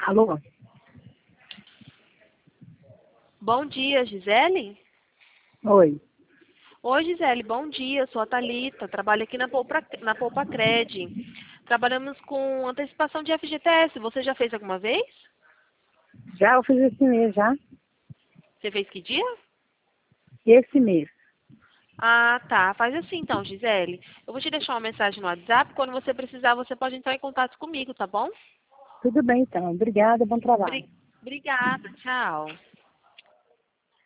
Alô? Bom dia, Gisele? Oi. Oi, Gisele, bom dia. Sou a Thalita, trabalho aqui na Poupa Cred. Trabalhamos com antecipação de FGTS. Você já fez alguma vez? Já eu fiz esse mês, já? Você fez que dia? Esse mês. Ah, tá. Faz assim então, Gisele. Eu vou te deixar uma mensagem no WhatsApp. Quando você precisar, você pode entrar em contato comigo, tá bom? Tudo bem, então. Obrigada, bom trabalho. Obrigada, tchau.